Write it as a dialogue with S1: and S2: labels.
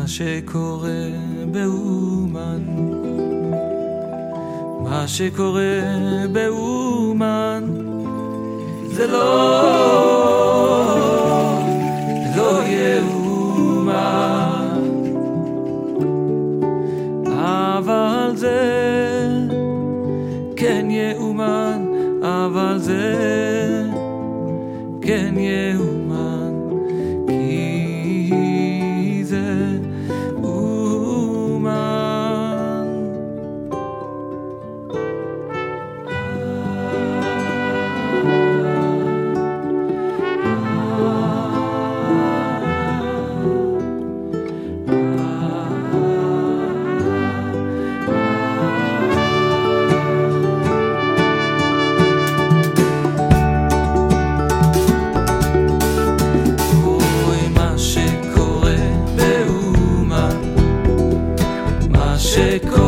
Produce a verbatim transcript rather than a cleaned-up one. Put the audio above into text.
S1: שקורה באומן, מה שקורה באומן זה לא, לא יאומן, אבל זה כן יאומן, אבל זה כן יאומן, כי זה אומן. שקורה